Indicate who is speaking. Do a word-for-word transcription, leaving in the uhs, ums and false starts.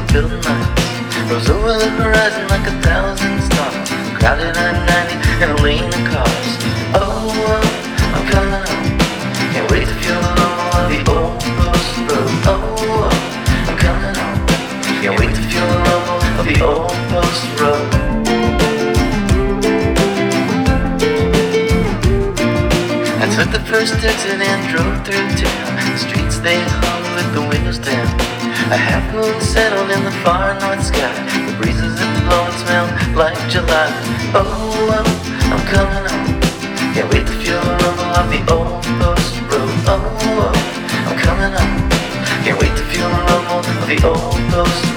Speaker 1: filled nights rose over the horizon like a thousand stars. Crowded at ninety and a lane of cars. Oh, oh, I'm coming home. Can't wait to feel the rumble of the old post road. Oh, oh, I'm coming home. Can't wait to feel the rumble of the old post road. I took the first exit and drove through town. The streets they hung with the windows down. A half moon settled in the far north sky. The breezes that blow and smell like July. Oh, oh, I'm coming home. Can't wait to feel the rumble of the old post road. Oh, oh, I'm coming home. Can't wait to feel the rumble of the old post road.